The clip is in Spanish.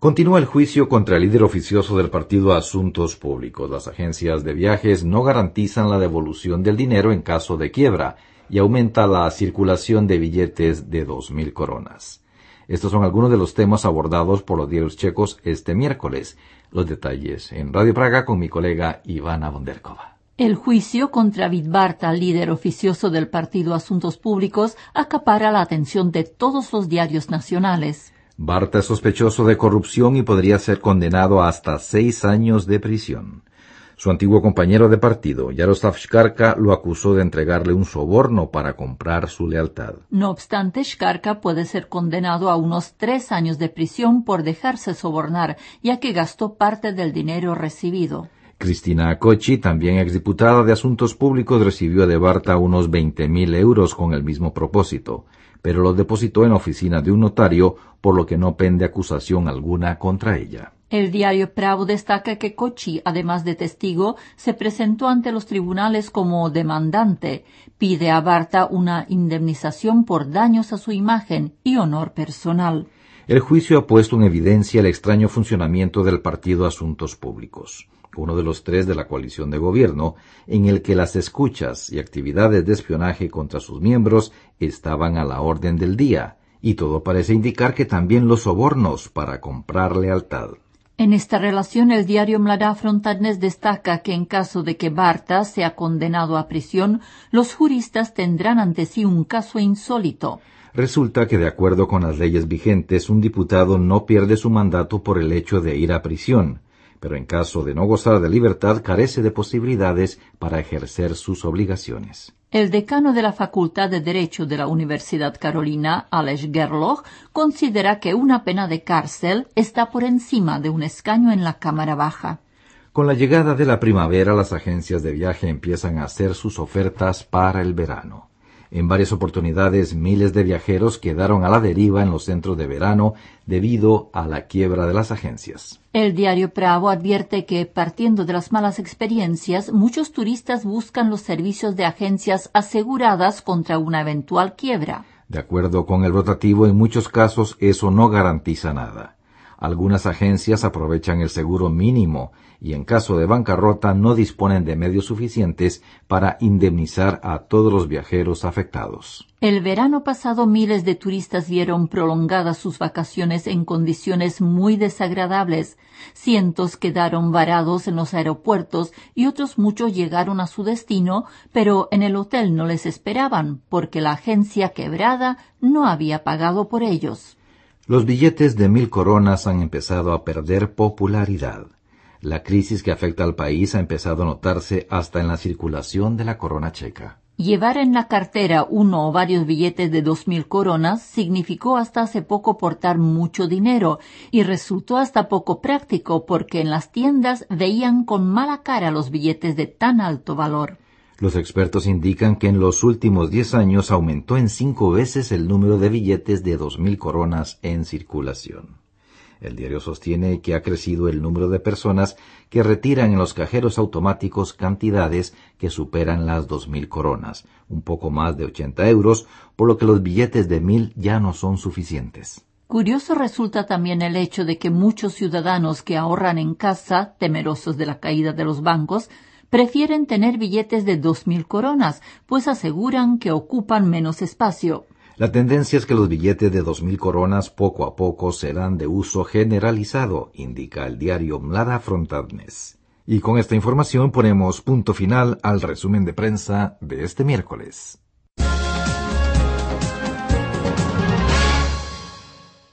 Continúa el juicio contra el líder oficioso del partido Asuntos Públicos. Las agencias de viajes no garantizan la devolución del dinero en caso de quiebra y aumenta la circulación de billetes de 2.000 coronas. Estos son algunos de los temas abordados por los diarios checos este miércoles. Los detalles en Radio Praga con mi colega Ivana Bonderkova. El juicio contra Vidbarta, líder oficioso del partido Asuntos Públicos, acapara la atención de todos los diarios nacionales. Barta es sospechoso de corrupción y podría ser condenado a hasta 6 años de prisión. Su antiguo compañero de partido, Jaroslav Škarka, lo acusó de entregarle un soborno para comprar su lealtad. No obstante, Škarka puede ser condenado a unos 3 años de prisión por dejarse sobornar, ya que gastó parte del dinero recibido. Cristina Acochi, también exdiputada de Asuntos Públicos, recibió de Barta unos 20.000 euros con el mismo propósito, pero los depositó en la oficina de un notario, por lo que no pende acusación alguna contra ella. El diario Pravo destaca que Kochi, además de testigo, se presentó ante los tribunales como demandante. Pide a Barta una indemnización por daños a su imagen y honor personal. El juicio ha puesto en evidencia el extraño funcionamiento del partido Asuntos Públicos, uno de los 3 de la coalición de gobierno, en el que las escuchas y actividades de espionaje contra sus miembros estaban a la orden del día, y todo parece indicar que también los sobornos para comprar lealtad. En esta relación, el diario Mladá Frontadnes destaca que en caso de que Barta sea condenado a prisión, los juristas tendrán ante sí un caso insólito. Resulta que, de acuerdo con las leyes vigentes, un diputado no pierde su mandato por el hecho de ir a prisión, pero en caso de no gozar de libertad carece de posibilidades para ejercer sus obligaciones. El decano de la Facultad de Derecho de la Universidad Carolina, Aleš Gerloch, considera que una pena de cárcel está por encima de un escaño en la Cámara Baja. Con la llegada de la primavera, las agencias de viaje empiezan a hacer sus ofertas para el verano. En varias oportunidades, miles de viajeros quedaron a la deriva en los centros de verano debido a la quiebra de las agencias. El diario Pravo advierte que, partiendo de las malas experiencias, muchos turistas buscan los servicios de agencias aseguradas contra una eventual quiebra. De acuerdo con el rotativo, en muchos casos eso no garantiza nada. Algunas agencias aprovechan el seguro mínimo y en caso de bancarrota no disponen de medios suficientes para indemnizar a todos los viajeros afectados. El verano pasado miles de turistas vieron prolongadas sus vacaciones en condiciones muy desagradables. Cientos quedaron varados en los aeropuertos y otros muchos llegaron a su destino, pero en el hotel no les esperaban porque la agencia quebrada no había pagado por ellos. Los billetes de 1.000 coronas han empezado a perder popularidad. La crisis que afecta al país ha empezado a notarse hasta en la circulación de la corona checa. Llevar en la cartera uno o varios billetes de 2.000 coronas significó hasta hace poco portar mucho dinero y resultó hasta poco práctico porque en las tiendas veían con mala cara los billetes de tan alto valor. Los expertos indican que en los últimos 10 años aumentó en 5 veces el número de billetes de 2.000 coronas en circulación. El diario sostiene que ha crecido el número de personas que retiran en los cajeros automáticos cantidades que superan las 2.000 coronas, un poco más de 80 euros, por lo que los billetes de 1.000 ya no son suficientes. Curioso resulta también el hecho de que muchos ciudadanos que ahorran en casa, temerosos de la caída de los bancos, prefieren tener billetes de 2.000 coronas, pues aseguran que ocupan menos espacio. La tendencia es que los billetes de 2.000 coronas poco a poco serán de uso generalizado, indica el diario Mladá Frontadnes. Y con esta información ponemos punto final al resumen de prensa de este miércoles.